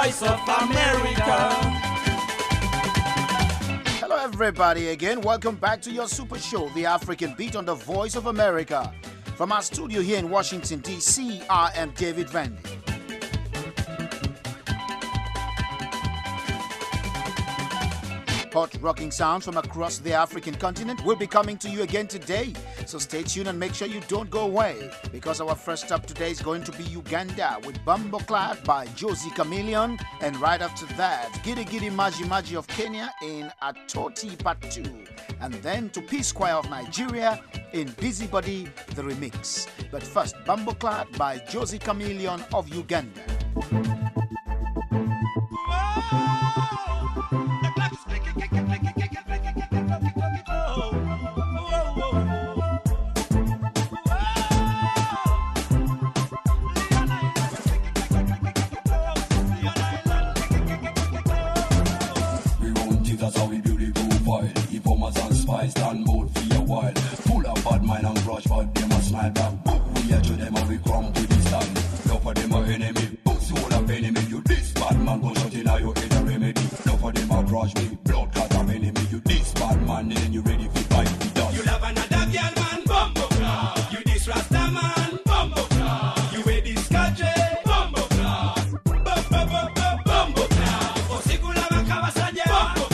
voice of America. Hello everybody again, welcome back to your super show, The African Beat on the Voice of America. From our studio here in Washington, D.C., I am David Vandy. Hot rocking sounds from across the African continent will be coming to you again today. So stay tuned and make sure you don't go away, because our first up today is going to be Uganda with Bumbleclad by Josie Chameleon. And right after that, Giddy Giddy Maji Maji of Kenya in Atoti Part 2. And then to Peace Choir of Nigeria in Busybody, the remix. But first, Bumbleclad by Josie Chameleon of Uganda. That's how we build a profile. Informers and spies stand bold for a while. Full of bad mind and grudge, but them a smile back. We are to them and we come to this time. No for them a enemy, books all of enemy. You this bad man go shut in your head a remedy. No for them a grudge me, blood cut of enemy. You this bad man, then you ready for fight the dust. You love another girl man, Bumbleclad. You this Rasta man, Bumbleclad. You wear this country, Bumbleclad. Bumbleclad. Osikula bakabasaja, Bumbleclad.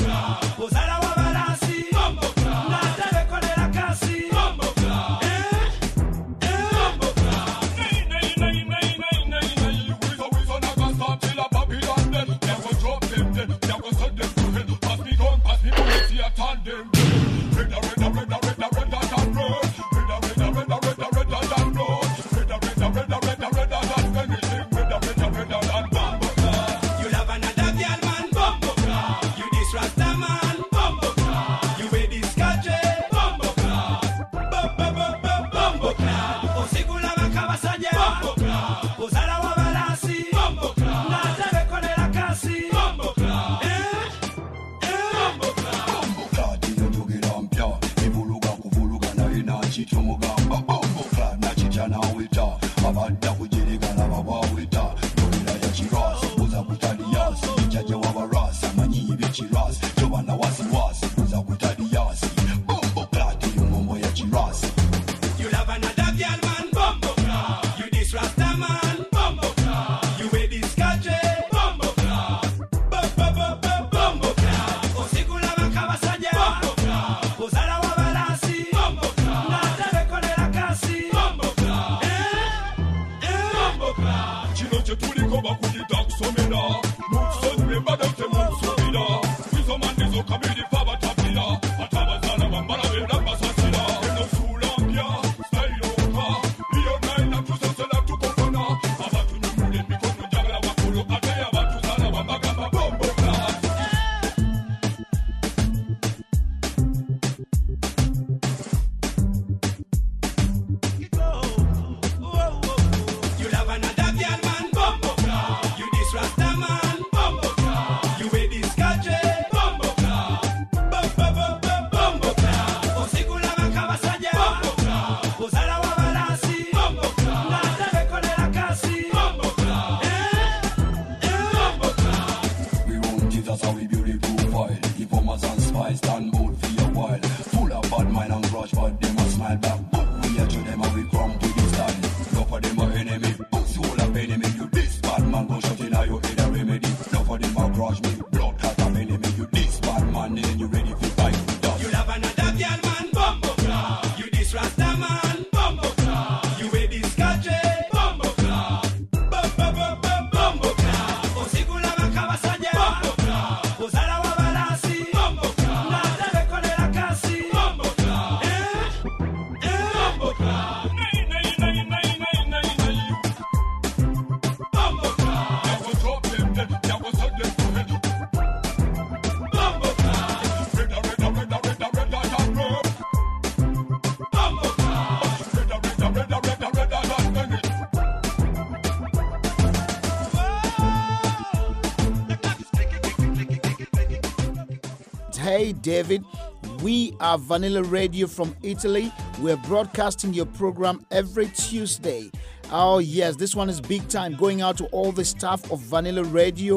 Hey David, we are Vanilla Radio from Italy. We're broadcasting your program every Tuesday. Oh yes, this one is big time, going out to all the staff of Vanilla Radio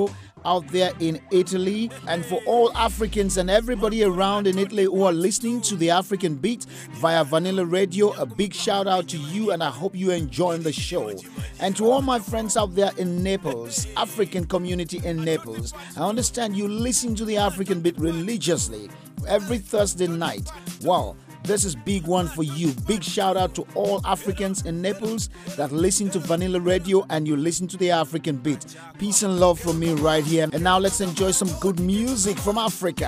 out there in Italy, and for all Africans and everybody around in Italy who are listening to the African Beat via Vanilla Radio, a big shout out to you, and I hope you're enjoying the show. And to all my friends out there in Naples, African community in Naples, I understand you listen to the African Beat religiously every Thursday night. Wow, this is big one for you. Big shout out to all Africans in Naples that listen to Vanilla Radio and you listen to the African Beat. Peace and love from me right here. And now let's enjoy some good music from Africa.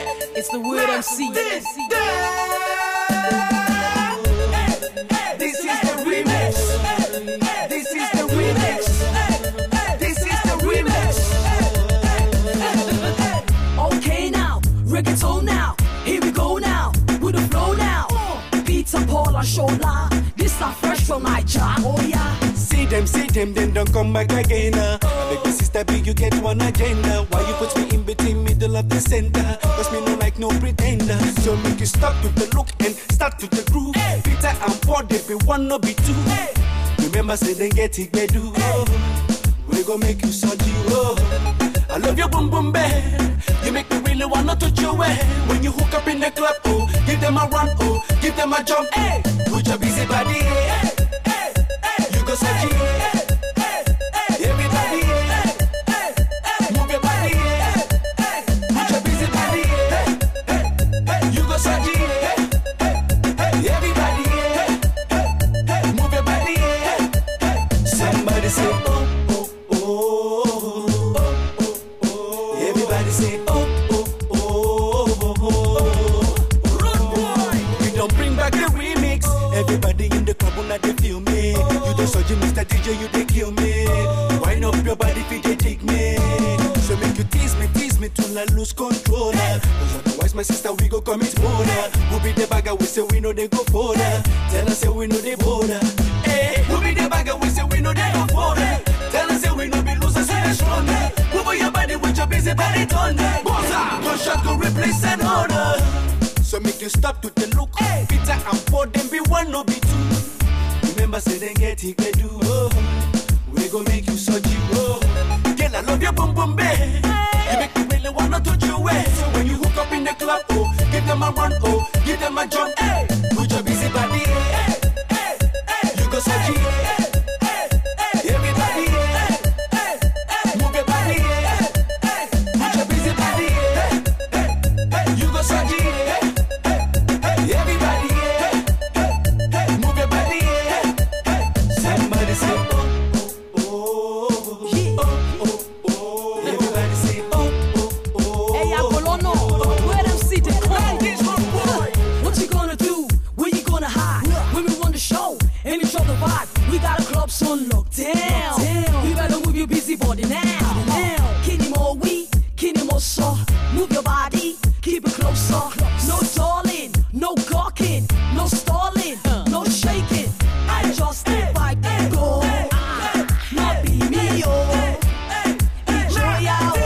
It's the word MC. This is is the remix. This is the remix. Okay now, reggaeton now. Here we go now, with the flow now. Peter, Paul, and Shola. This are fresh from my job. Oh yeah. See them, then don't come back again. Baby sister, big, you get one agenda. Why you put me in between middle of the center? Cause me no like no pretender. So make you stop with the look and start with the groove. Peter and Paul, they be one, no be two. Remember, say they get it, they do. We gon' make you surgery. I love your boom boom bang. You make me really wanna touch your way. When you hook up in the club, oh, give them a run, oh, give them a jump, hey. Put your busy body, hey. You go surgery. Everybody, move your body, put your busy body, you go surgery. Everybody, move your body. Somebody say, oh. Everybody say, oh. We don't bring back the remix. Everybody in the club when they feel me. You the surgeon, Mr. DJ, you they kill me. Wind up your body if they take me. So make you tease me till I lose control. Cause otherwise my sister we go commit murder. Who be the bagger, we say we know they go further. Tell us say we know they border. Hey, who be the bagger, we say we know they go further. Tell us say we know be losers, we they stronger. Move your body with your busy body thunder. Gunshot go replace an order. So make you stop to the look. Peter and Paul, them be one, no be two. Remember, say they get it, they do. We gon' make you surgery. Girl, I love your boom boom babe. You make me really wanna touch your way. So when you hook up in the club, oh, give them a run, oh, give them a jump, hey. Put your busy body, you go surgery. Everybody, move your body, put your busy body, you go surgery. Everybody, move your body. Somebody say, oh. Everybody say, oh. Hey, Apollono, where them see the crowd? What you gonna do? Where you gonna hide? When we run the show and each other vibe, we got a club on lockdown. You better move your busy body now. Kenny more we, Kenny more so. Move your body, keep it closer. No darling, no gawking, no stalling, no shaking. I just vibe and go. Not be me, oh. Enjoy out.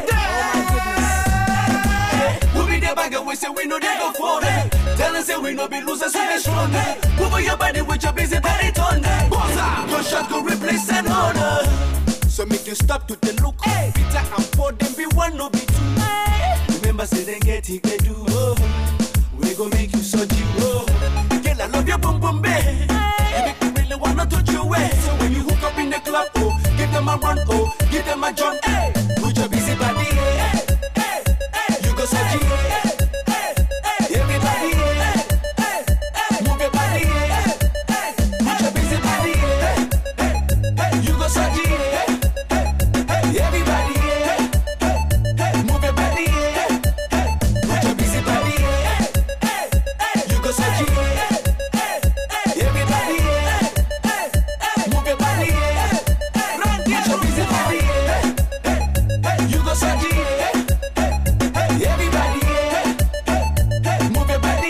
Who be the bagger, we say we know they go for it. Tell us say we know be losers, we they stronger. Move your body with your busy body thunder. Gunshot go replace an order. So make you stop to the look. Peter and Paul, them be one, no be two. Remember, say they get it, they do. We gon' make you surgery. Girl, I love your boom boom babe. You make me really wanna touch your way. So when you hook up in the club, oh, give them a run, oh, give them a jump, hey. Put your busy body, you go surgery. Everybody, move your body, put your busy body, you go surgery. Everybody, move your body, put your busy body, you go surgery. Everybody, move your body, put your busy body, you go surgery. Everybody, move your body.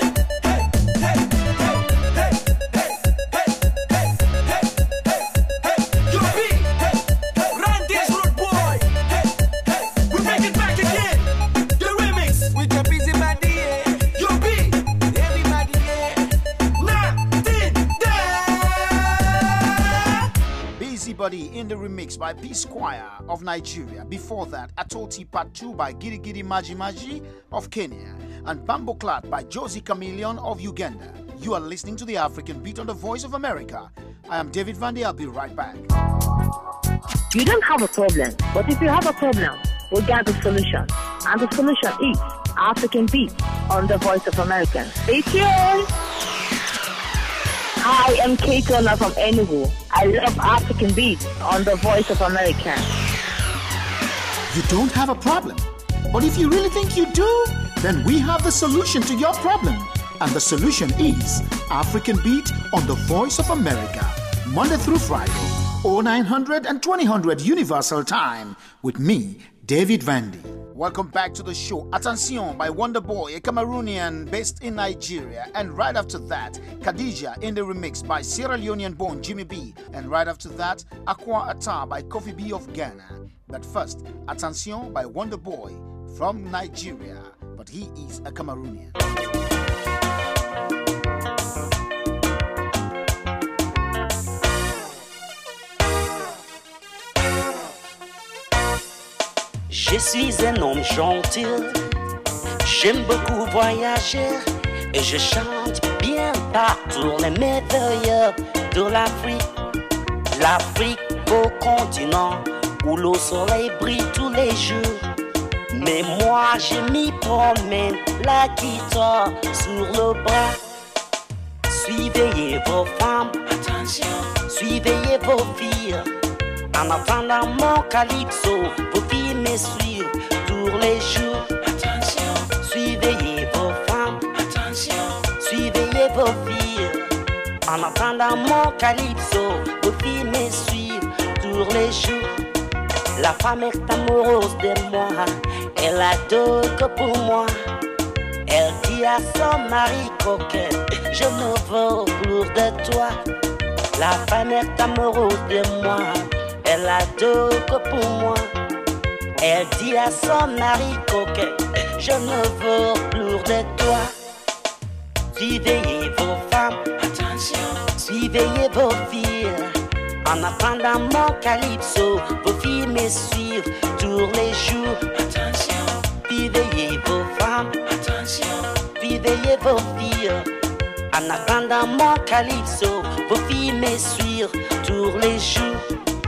You be run this road boy. We bring it back again. The remix with your busy body. You be everybody. Nothing there. Busy Body in the remix by P Squire of Nigeria. Before that, Atoti Part 2 by Giri Giri Maji Maji of Kenya. And Bambo Clat by Josie Chameleon of Uganda. You are listening to the African Beat on the Voice of America. I am David Vandy. I'll be right back. You don't have a problem, but if you have a problem, we got the solution. And the solution is African Beat on the Voice of America. Stay tuned. Hi, I'm Kate Turner from Enugu. I love African Beat on the Voice of America. You don't have a problem, but if you really think you do, then we have the solution to your problem. And the solution is African Beat on the Voice of America, Monday through Friday, 0900 and 2000 Universal Time with me, David Vandy. Welcome back to the show. Attention by Wonder Boy, a Cameroonian based in Nigeria. And right after that, Khadija in the remix by Sierra Leonean born Jimmy B. And right after that, Aqua Ata by Kofi B of Ghana. But first, Attention by Wonder Boy from Nigeria. But he is a Cameroonian. Je suis un homme gentil, j'aime beaucoup voyager et je chante bien partout les merveilles de l'Afrique. L'Afrique, beau continent où le soleil brille tous les jours. Mais moi je m'y promène la guitare sur le bras. Suivez vos femmes, attention, suivez vos filles. En attendant mon calypso, vos filles me suivent tous les jours. Attention, suivez vos femmes. Attention, suivez vos filles. En attendant mon calypso, vos filles me suivent tous les jours. La femme est amoureuse de moi, elle adore que pour moi. Elle dit à son mari coquet, je ne veux plus de toi. La femme est amoureuse de moi, elle adore que pour moi. Elle dit à son mari coquet, je ne veux plus de toi. Suivez vos femmes, attention, suivez vos filles. En attendant mon calypso, vos filles me suivent tous les jours. Attention, suivez vos femmes, attention, suivez vos filles. En attendant mon calypso, vos filles me suivent tous les jours.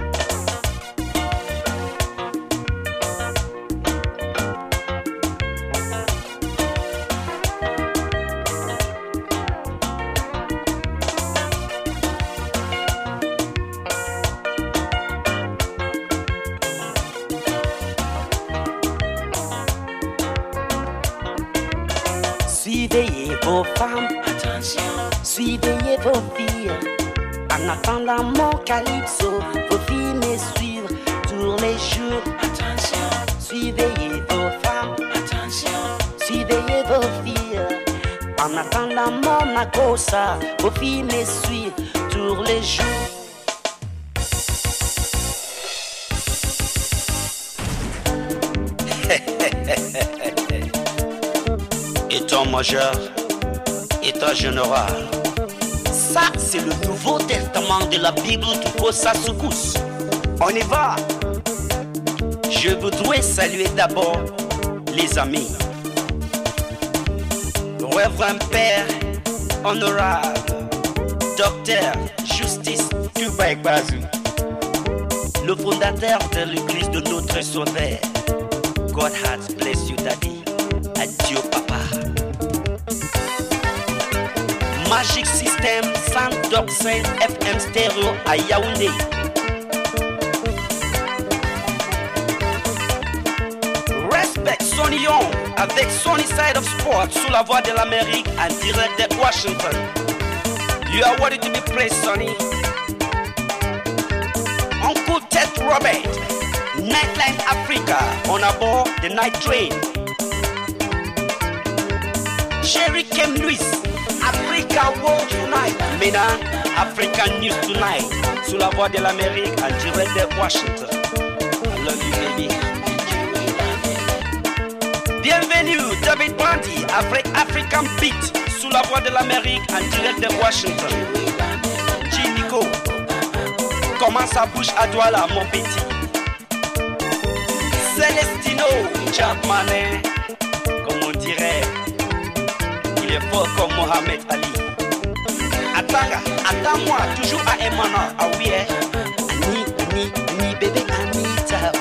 Suivez vos femmes, attention, suivez vos filles. En attendant mon calypso, vos filles me suivent tous les jours. Attention, suivez vos femmes, attention, suivez vos filles. En attendant mon makossa, vos filles me suivent tous les jours. Étant majeur, état général. Ça, c'est le Nouveau Testament de la Bible tout pour sa secousse. On y va. Je voudrais saluer d'abord les amis. Révérend Père, honorable, Docteur Justice Tupac Bazou, le fondateur de l'église de notre Sauveur. God has blessed you, Daddy. Adieu, Papa. Magic System, Sandbox FM Stereo à Yaoundé. Respect Sonny Young avec Sonny Side of Sport sous la voix de l'Amérique en direct de Washington. You are worthy to be praised, Sonny. Uncle Ted Robert, Nightline Africa on aboard the night train. Sherry Kem Louis, Africa World Tonight. Maintenant, African News Tonight sous la voix de l'Amérique en direct de Washington. I love you, baby. Bienvenue, David Brandy avec African Beat sous la voix de l'Amérique en direct de Washington. Nico, comment ça bouge à Douala, mon petit? Celestino Chapman, comme on dirait, il est fort comme Mohamed Ali. Attends-moi, toujours à Emmanuel, ah oui, Ani, bébé Anita.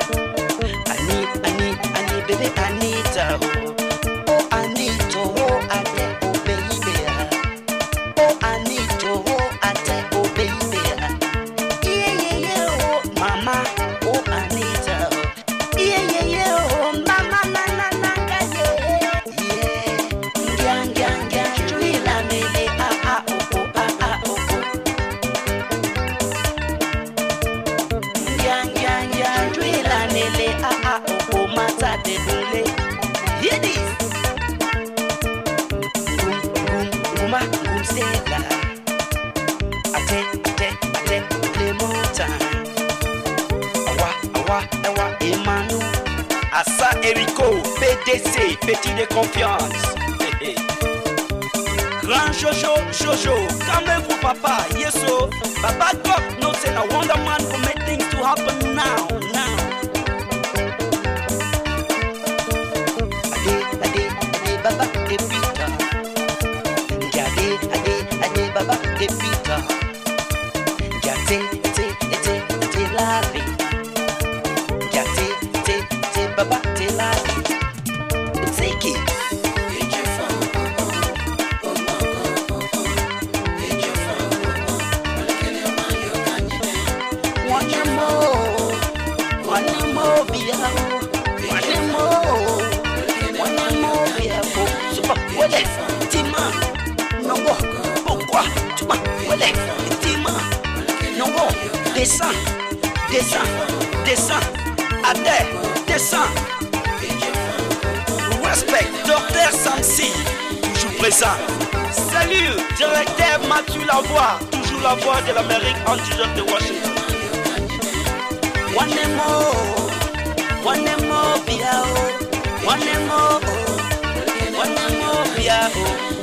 Ani, bébé Anita. Oh, Anito, oh, ate, oh, baby. Oh, Anito, oh, ate, oh, baby. Yeah, oh, mama, oh, Anita. Yeah, oh, mama, na, yeah. Gang, tu es la mêlée, oh, oh. Ewa, Emmanuel. Assa Erico, PDC, petit de confiance. Grand Jojo, calmez-vous papa, yeso. Baba God knows say na Wonder Man for make things to happen now. Ade, Baba de Peter. Ade, Baba de Peter. Ate lali. Ate Baba te lali. Take it. Descends, Adè, descends. Respect, Docteur Samsi, toujours présent. Salut, directeur Mathieu Lavoie, toujours la voix de l'Amérique en direct de Washington. One more, biao. One more, biao.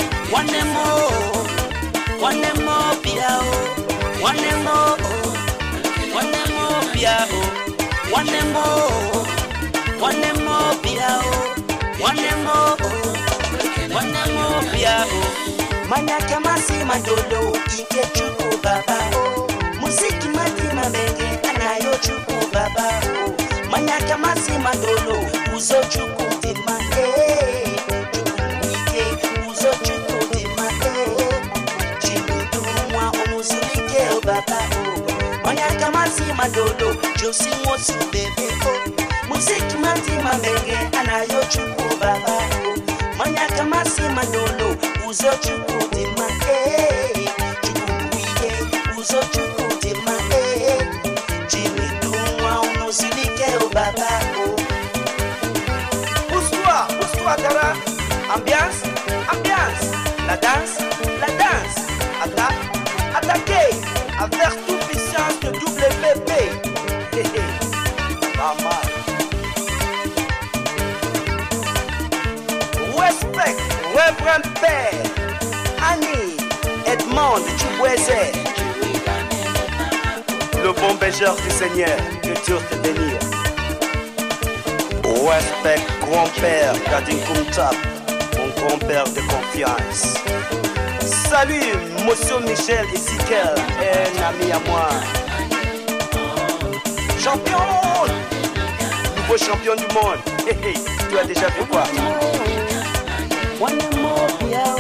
Manyaka masima dolo ike chuku baba o. Musiki matima benge anayo chuku baba o. Manyaka masima dolo uzo chuku tima chuku ike uzo chuku tima chimudu mwa omuzulike o baba o. Manyaka masima dolo josi mosu bebe o. Musiki matima benge anayo chuku baba o. Manyaka masima dolo uzo chuku tima chuku ike uzo chuku tima chimudu mwa omuzulike o baba o. Pousse-toi Dara. Ambiance, la danse, attaquez, avec toute puissance de WP. Pas mal. Respect, Reverend Père, Annie, Edmond Chuboueze, le bon berger du Seigneur, que Dieu te bénisse. Respect, grand-père Kadin Kumtap, mon grand-père de confiance. Salut, monsieur Michel Ezekiel, un ami à moi. Champion, nouveau champion du monde. Tu as déjà fait quoi? One more, biao.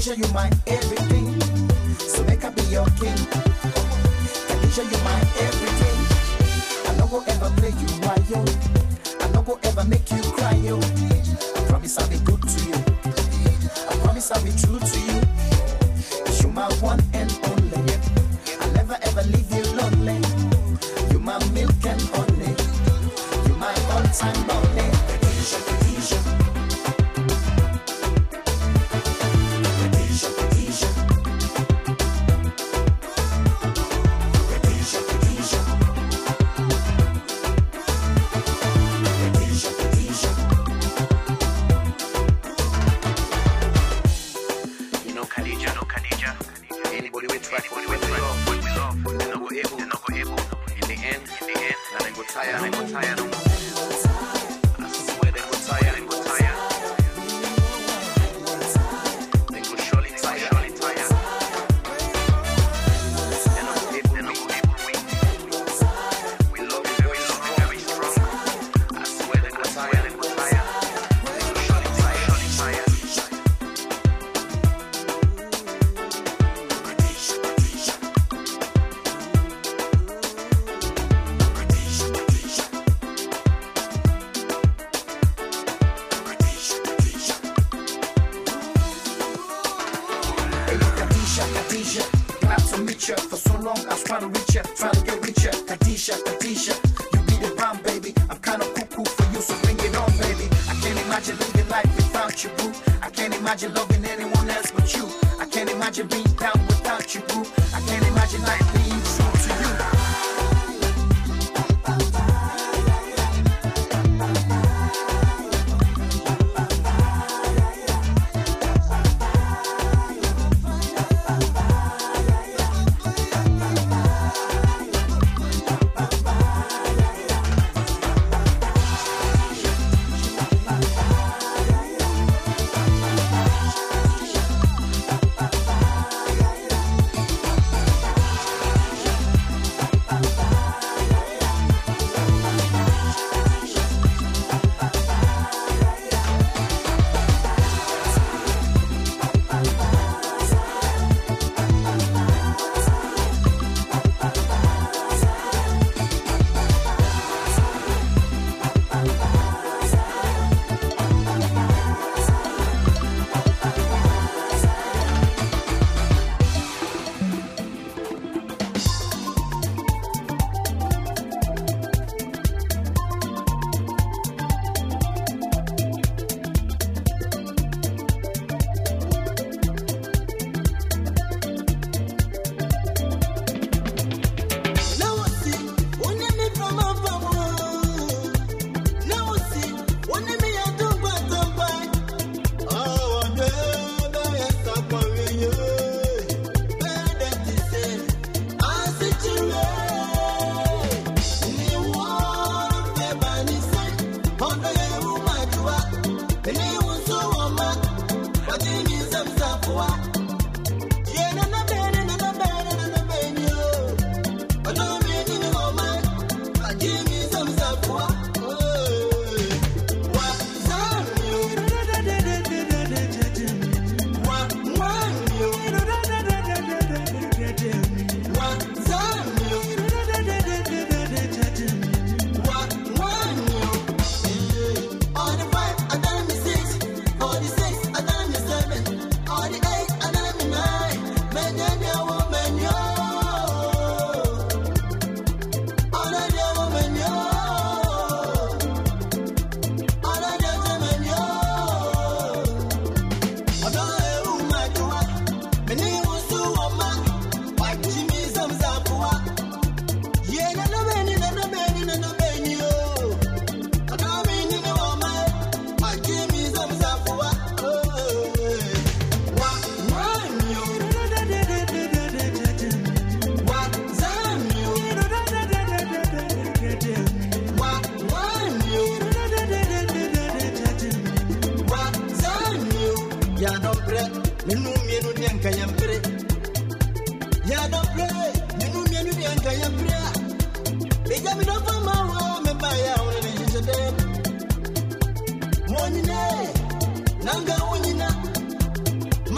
Khadija, you my everything. So make I be your king. Khadija, you my everything. I no go ever play you while yo. I no go ever make you cry yo. I promise I'll be good to you. I promise I'll be true to you. Cause you my one and only. I'll never ever leave you lonely. You my milk and honey. You my all-time lonely. Khadija, Khadija. For so long, I was trying to reach ya, trying to get richer. Khadija, Khadija, you be the bomb, baby. I'm kind of cuckoo for you, so bring it on, baby. I can't imagine living life without you, boo. I can't imagine loving anyone else but you. I can't imagine being down without you, boo. I can't imagine life being true to you.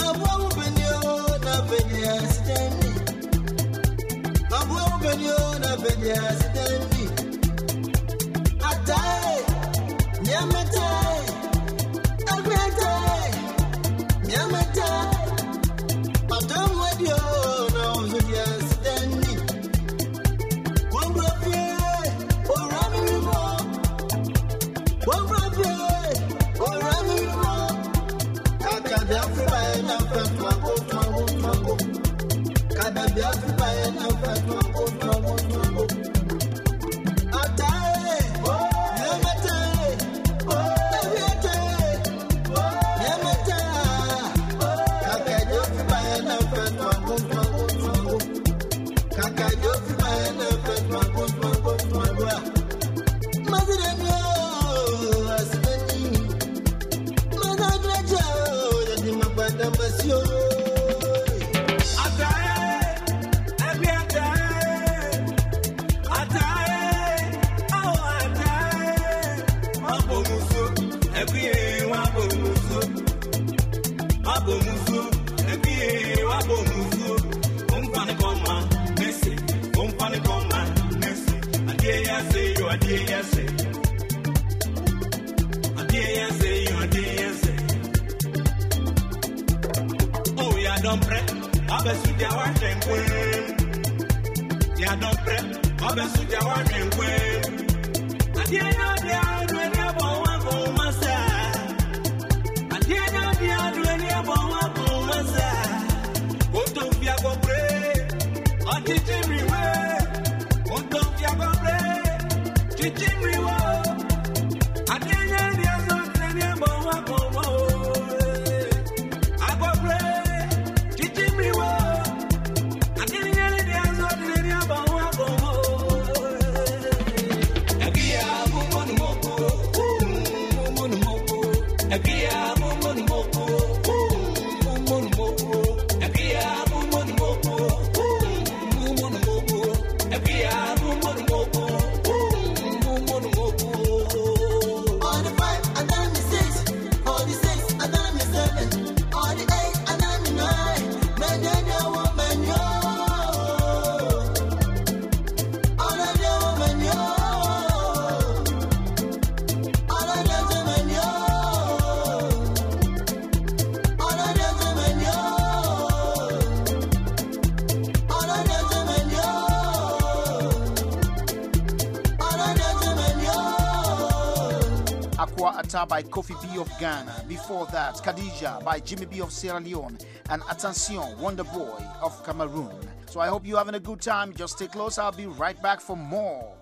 By Kofi B of Ghana. Before that, Khadija by Jimmy B of Sierra Leone, and Attention, Wonder Boy of Cameroon. So I hope you're having a good time. Just stay close. I'll be right back for more.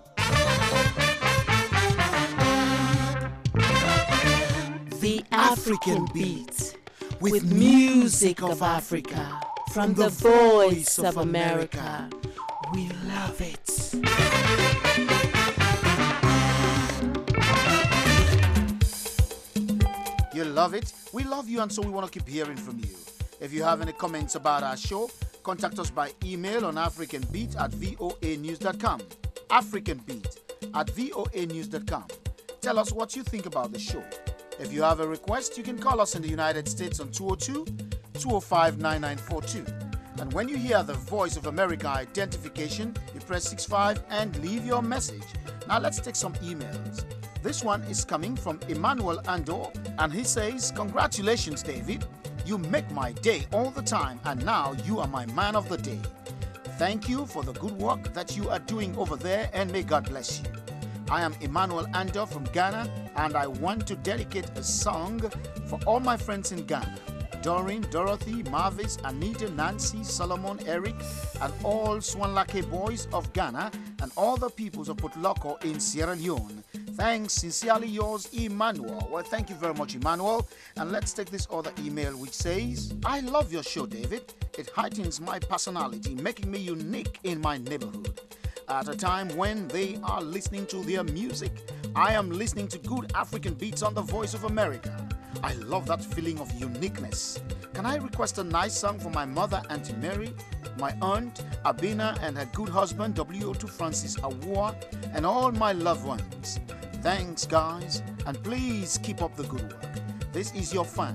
The African Beat, with music of Africa, from the Voice of America. We love it. You love it? We love you, and so we want to keep hearing from you. If you have any comments about our show, contact us by email on africanbeat@voanews.com. africanbeat@voanews.com. Tell us what you think about the show. If you have a request, you can call us in the United States on 202-205-9942. And when you hear the Voice of America identification, you press 65 and leave your message. Now let's take some emails. This one is coming from Emmanuel Andor, and he says, "Congratulations, David. You make my day all the time, and now you are my man of the day. Thank you for the good work that you are doing over there, and may God bless you. I am Emmanuel Andor from Ghana, and I want to dedicate a song for all my friends in Ghana. Doreen, Dorothy, Marvis, Anita, Nancy, Solomon, Eric, and all Swanlake boys of Ghana, and all the peoples of Potloko in Sierra Leone. Thanks, sincerely yours, Emmanuel." Well, thank you very much, Emmanuel. And let's take this other email, which says, "I love your show, David. It heightens my personality, making me unique in my neighborhood. At a time when they are listening to their music, I am listening to good African beats on the Voice of America. I love that feeling of uniqueness. Can I request a nice song for my mother, Auntie Mary, my aunt, Abina, and her good husband, W.O.2 Francis Awua, and all my loved ones? Thanks, guys, and please keep up the good work. This is your fan,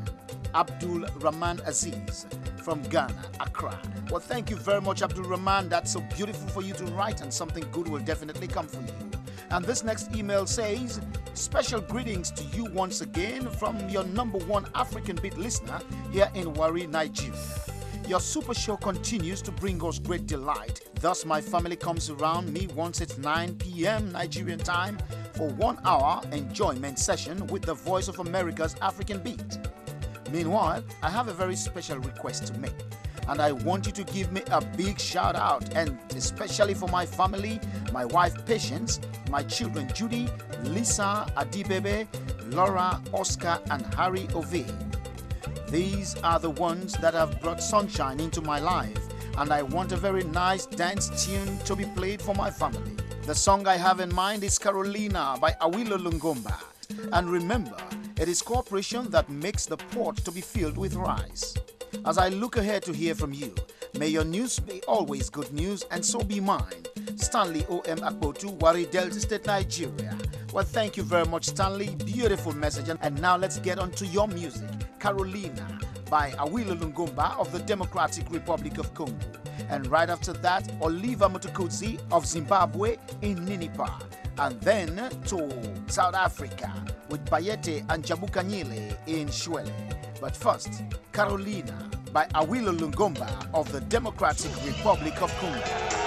Abdul Rahman Aziz from Ghana, Accra. Well, thank you very much, Abdul Rahman. That's so beautiful for you to write, and something good will definitely come for you. And this next email says, special greetings to you once again from your #1 African beat listener here in Warri, Nigeria. Your super show continues to bring us great delight. Thus, my family comes around me once at 9 p.m. Nigerian time for 1 hour enjoyment session with the Voice of America's African Beat. Meanwhile, I have a very special request to make, and I want you to give me a big shout out, and especially for my family, my wife Patience, my children Judy, Lisa, Adibebe, Laura, Oscar, and Harry Ove. These are the ones that have brought sunshine into my life, and I want a very nice dance tune to be played for my family. The song I have in mind is Carolina by Awilo Lungomba. And remember, it is cooperation that makes the pot to be filled with rice. As I look ahead to hear from you, may your news be always good news, and so be mine. Stanley O.M. Akpotu, Warri, Delta State, Nigeria. Well, thank you very much, Stanley. Beautiful message. And now let's get on to your music. Carolina by Awilo Lungomba of the Democratic Republic of Congo. And right after that, Oliver Mutukudzi of Zimbabwe in Ninipa. And then to South Africa with Bayete and Jabukanyile in Shwele. But first, Carolina by Awilo Lungomba of the Democratic Republic of Congo.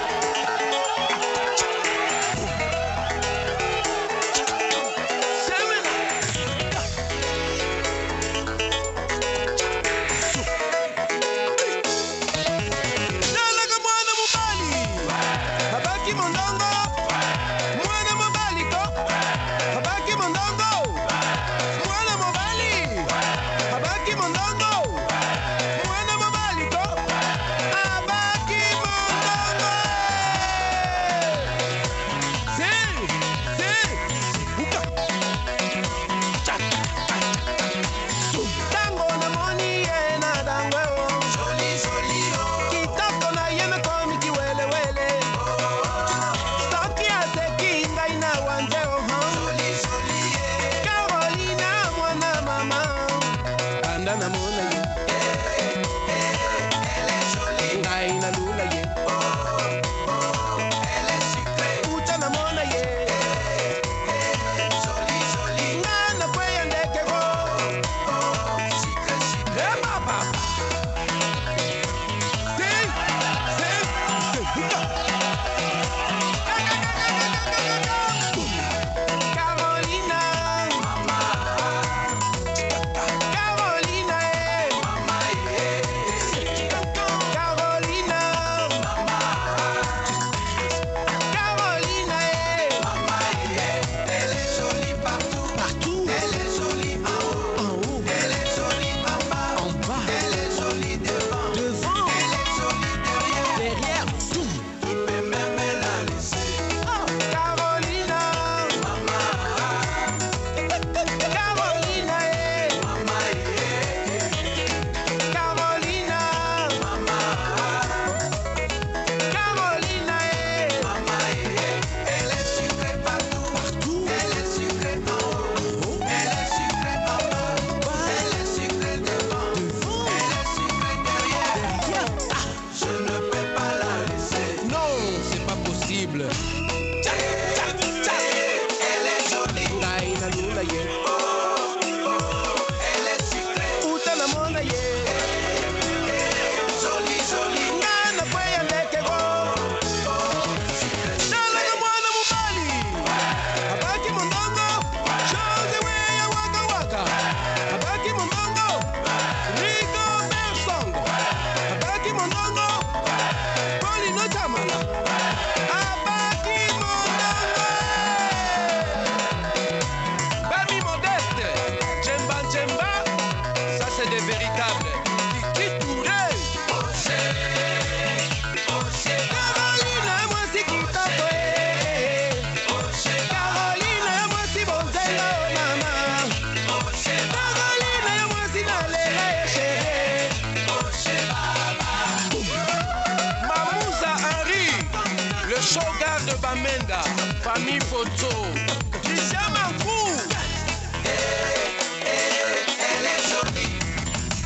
Shogar de Bamenda, famille photo, Christian Mancou. Elle est jolie.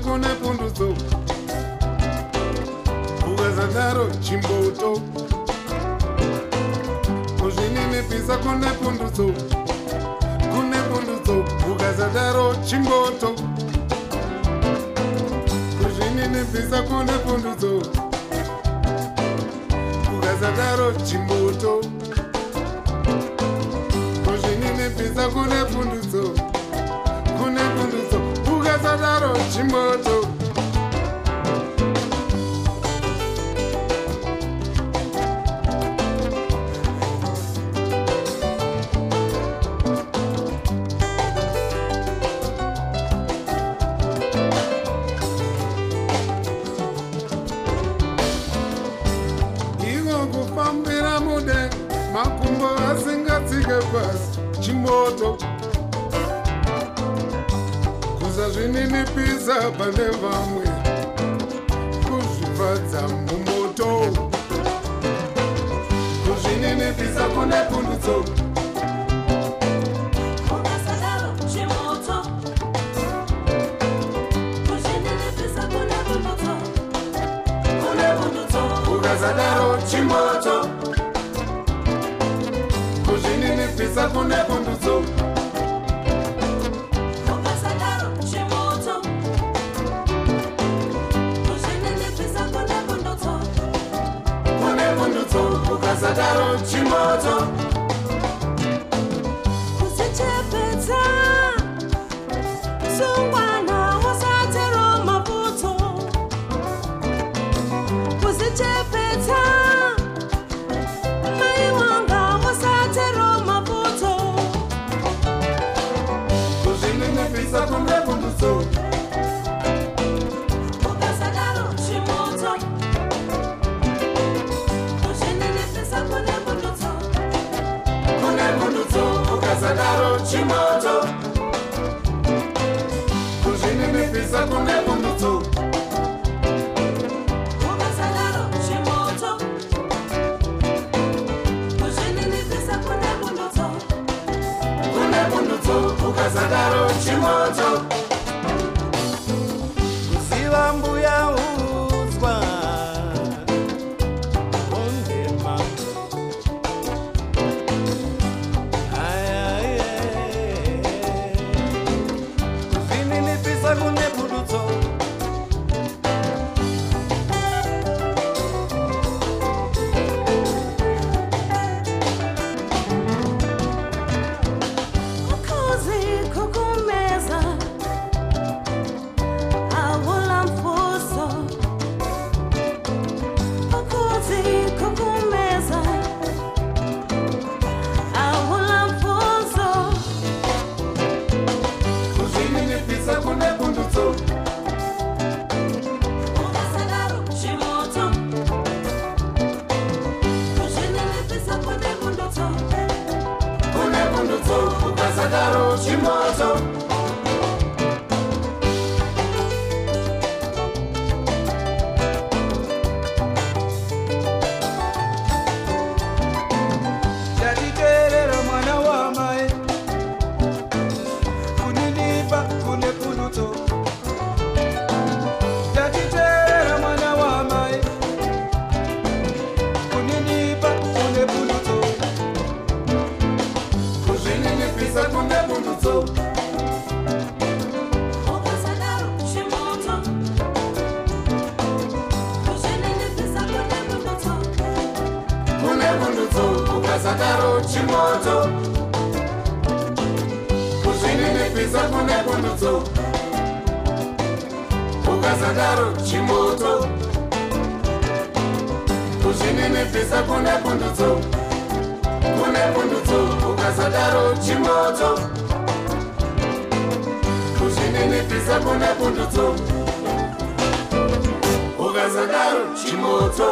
kune punduso ukazadaro chimboto kuzvininipisa kune punduso ukazadaro chimboto kuzvininipisa kune punduso ukazadaro chimboto kuzvininipisa kune punduso ukazadaro chimboto makumbo asingatsike pasi chimoto kuzazvininipisa pane vamwe kuzvifadza mumoto kuzvininipisa kune pundutso ukazadaro chimoto kuzvininipisa kune pundutso ukazadaro chimoto kuzvininipisa kune pundutso ukazadaro chimoto kuzichepedza sungwana wasatero maputo kuzichepedza kune pundutso ukazadaro chimoto kuzvininipisa kune pundutso ukazadaro chimoto kuzvininipisa kune pundutso ukazadaro chimoto kuzvininipisa kune pundutso ukazadaro chimoto kuziva mbuya uzwa ondema kuzvininipisa kune pundutso ukazadaro chimoto jatiterera mwana wa mai kuninipa kune pundutso jatiterera mwana wa mai kuninipa kune pundutso kuzvininipisa kune pundutso ukazadaro chimoto kuzvininipisa kune pundutso ukazadaro chimoto kuzvininipisa kune pundutso ukazadaro chimoto kuzvininipisa kune pundutso ukazadaro chimoto kuzvininipisa kune pundutso ukazadaro chimoto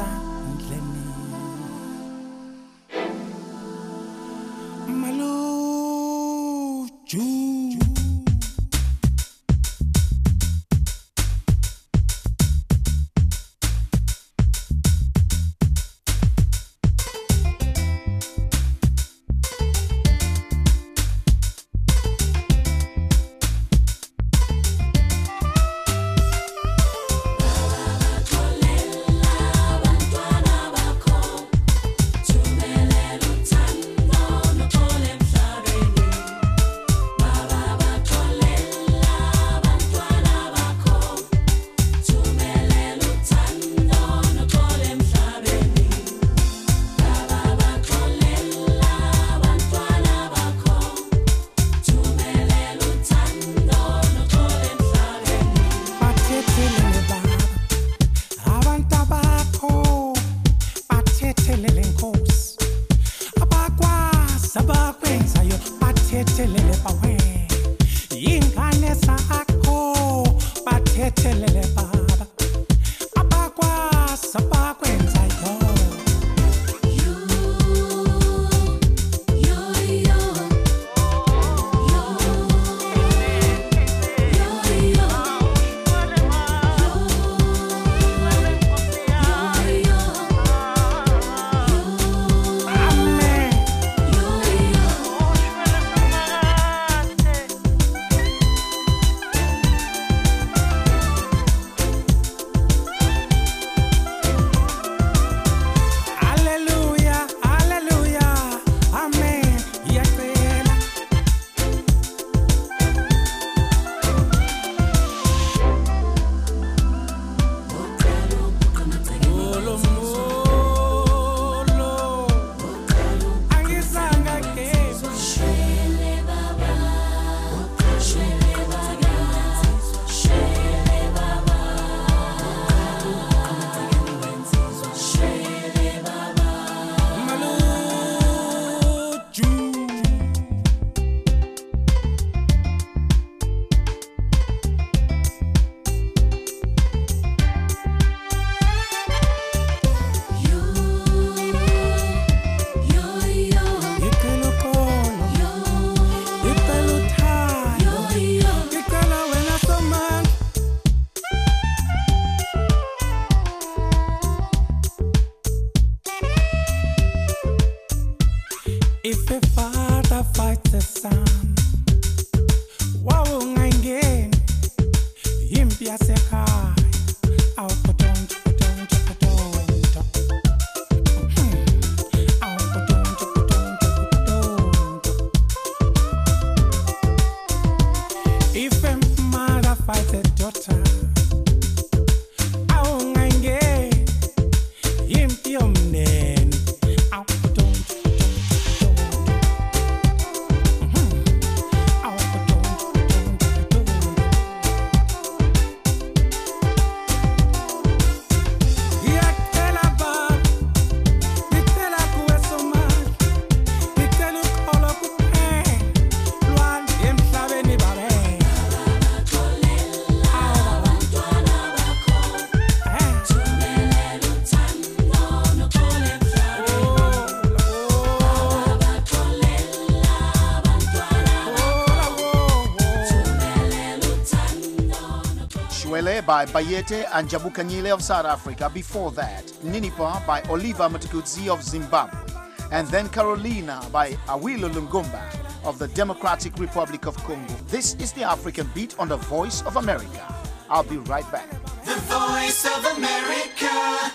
by Bayete and Jabukanyile of South Africa. Before that, Ninipa by Oliver Matukudzi of Zimbabwe. And then Carolina by Awilo Lungomba of the Democratic Republic of Congo. This is the African Beat on the Voice of America. I'll be right back. The Voice of America,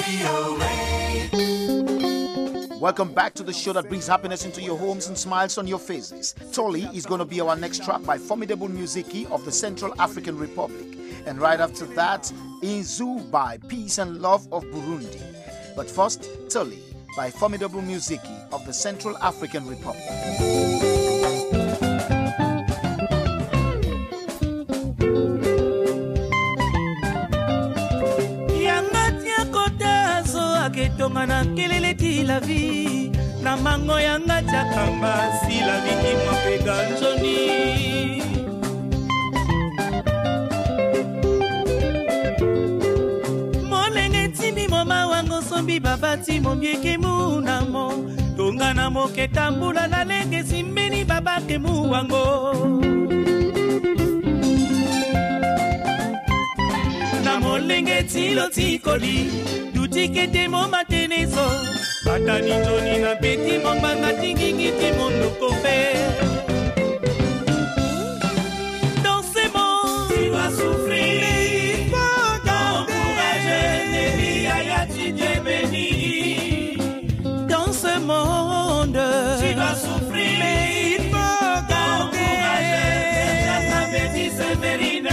VOA. Welcome back to the show that brings happiness into your homes and smiles on your faces. Tolly is going to be our next track by Formidable Musiki of the Central African Republic. And right after that, Inzu by Peace and Love of Burundi. But first, Tolly by Formidable Musiki of the Central African Republic. Tongana keleleti la vie na mango yanga chakamba si la vie mapega njoni molenge timi mama wango sombi babati momieke munamo tongana moke tambula na lenge simbeni babake muwango na molenge tilo tikoli dutikete mo mateneso atani joni na beti mombanga tingingiti mondoko pe. Dans ce monde tu dois souffrir, il faut t'encourager, Nelia Dieu béni. Dans ce monde tu dois souffrir, mais il faut t'encourager, la béni Sévérine.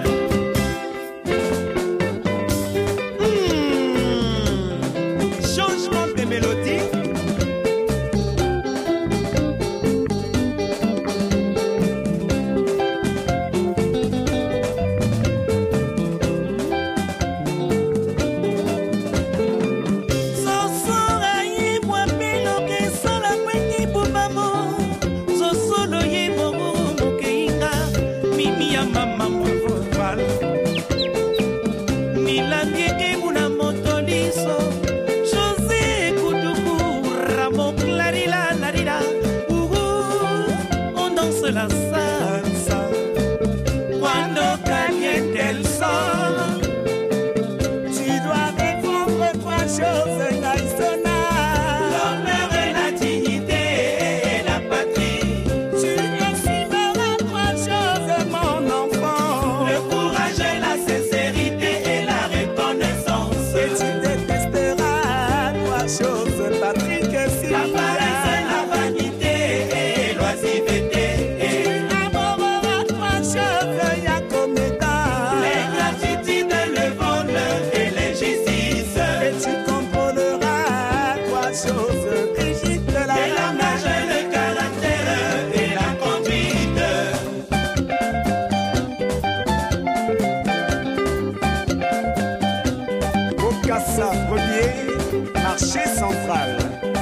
Marché central.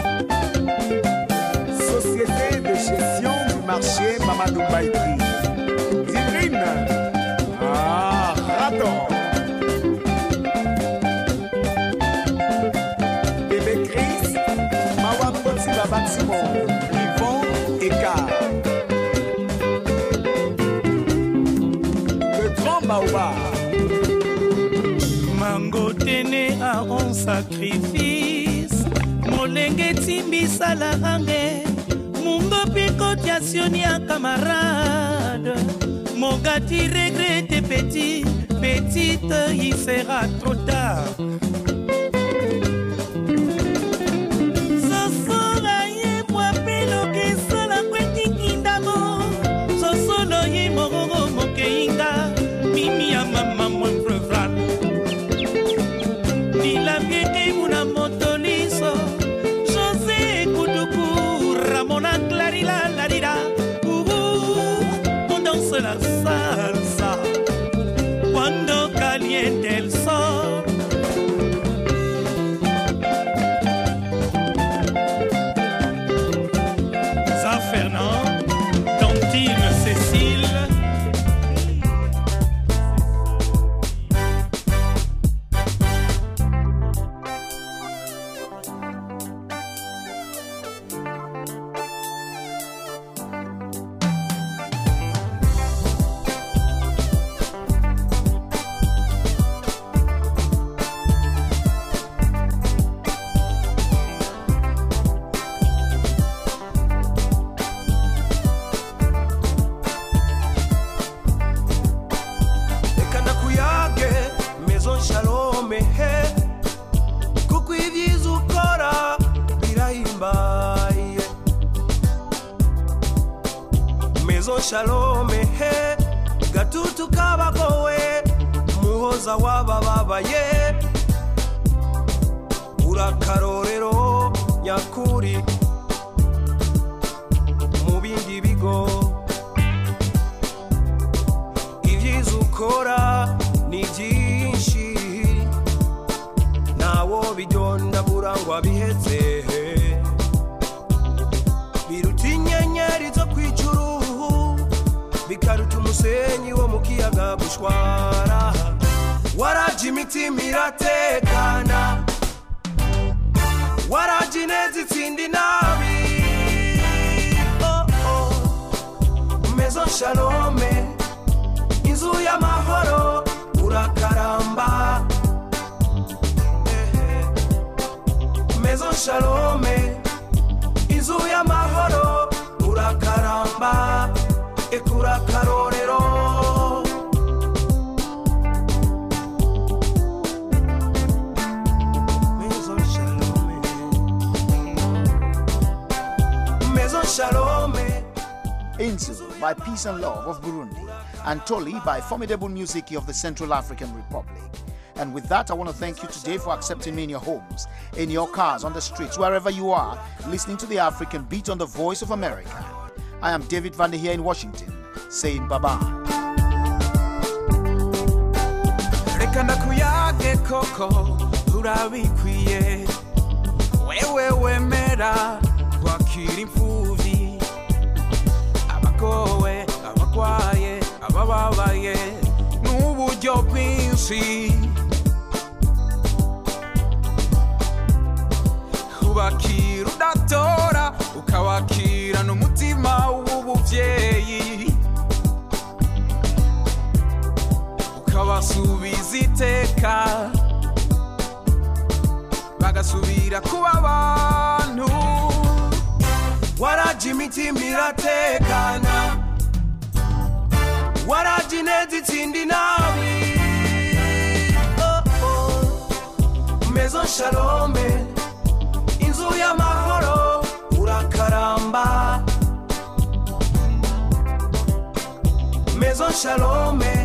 Société de gestion du marché Mamadou Baïtri. Divrine. Ah, raton. Bébé Chris. Mawapoti Babatimon. Yvon Eka. Le grand Baoba. Mango tene a on sacrifice molenge timbisa la range mungo picotation ya camarade mon gars tu regrettes petit petite il sera trop tard. Mimi ya mama mwen prevral ni la vieille muna motoliso José Kuduku Ramona Clarila Larira on danse la salsa cuando caliente el sol. San Fernand, Tantine Cécile. Shalom he gatutu kabakowe muhoza wababaye urakarorero nyakuri mu bindi bigo ibyiza ukora ni byinshi nawo bidonda burangwa biheze biruta inyenyeri zo kwicuru bikaruta umusenyi wo mu kiyaga gushwara waraje imitima iratekana zitsindi nabi. Oh oh, Maison Shalome, inzu y'amahoro urakaramba. Maison Shalome, inzu y'amahoro urakaramba ekura karorero. Maison Shalome, Maison Shalome. Inzu by Peace and Love of Burundi, and Toli by Formidable Music of the Central African Republic. And with that, I want to thank you today for accepting me in your homes, in your cars, on the streets, wherever you are, listening to the African Beat on the Voice of America. I am David Van der here in Washington, saying bye-bye. Rekanda kuyage koko urabikwiye wewe wemera kwakira imfuvyi abagowe abagwaye abababaye n'uburyo bwinshi ubakira udatora ukawakira n'umutima w'ubuvyeyi ukabasubiza iteka bagasubira kuba abantu. Waraje imitima iratekana, waraje ineza itsindi nabi. Oh oh, Maison Shalome, inzu y'amahoro urakaramba. Maison Shalome,